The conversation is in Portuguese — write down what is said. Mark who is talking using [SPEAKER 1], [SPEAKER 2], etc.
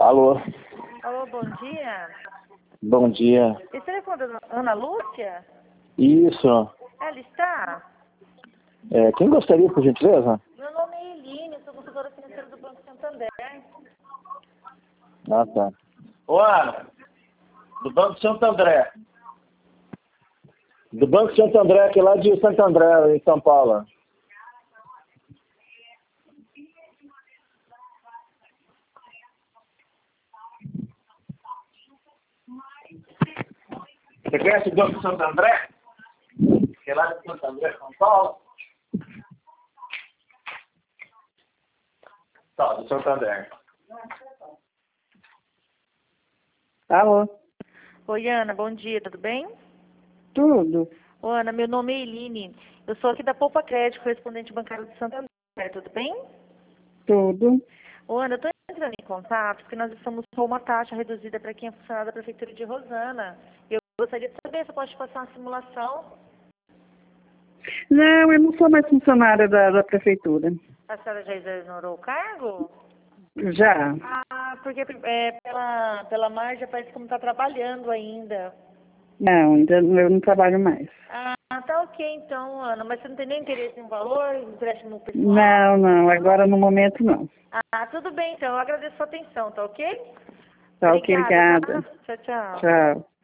[SPEAKER 1] Alô,
[SPEAKER 2] Alô, bom dia.
[SPEAKER 1] bom dia.
[SPEAKER 2] Esse telefone da Ana Lúcia?
[SPEAKER 1] Isso.
[SPEAKER 2] Ela está?
[SPEAKER 1] Quem gostaria, por gentileza?
[SPEAKER 2] Meu nome é Eline, sou consultora financeira do Banco Santander.
[SPEAKER 1] Ah, tá. Ô, Ana, do Banco Santo André. Do Banco Santo André, que é lá de Santo André, em São Paulo. Você conhece o Banco Santo André? Que é lá de Santo André, São Paulo? Tá, do Santander.
[SPEAKER 3] Alô?
[SPEAKER 2] Oi, Ana, bom dia, tudo bem?
[SPEAKER 3] Tudo.
[SPEAKER 2] Ô, Ana, meu nome é Eline. Eu sou aqui da Poupa Crédito, correspondente bancário de Santander, tudo bem?
[SPEAKER 3] Tudo.
[SPEAKER 2] Ô, Ana, eu estou entrando em contato porque nós estamos com uma taxa reduzida para quem é funcionário da Prefeitura de Rosana. Eu gostaria de saber se eu posso te passar uma simulação.
[SPEAKER 3] Não, eu não sou mais funcionária da prefeitura.
[SPEAKER 2] A senhora já exonerou o cargo?
[SPEAKER 3] Já.
[SPEAKER 2] Ah, porque pela margem parece que não está trabalhando ainda.
[SPEAKER 3] Não, ainda eu não trabalho mais.
[SPEAKER 2] Ah, tá ok então, Ana. Mas você não tem nem interesse em valor, empréstimo pessoal?
[SPEAKER 3] Não, agora no momento não.
[SPEAKER 2] Ah, tudo bem então. Eu agradeço a sua atenção, tá ok?
[SPEAKER 3] Tá ok, obrigada.
[SPEAKER 2] Tá? Tchau, tchau.
[SPEAKER 3] Tchau.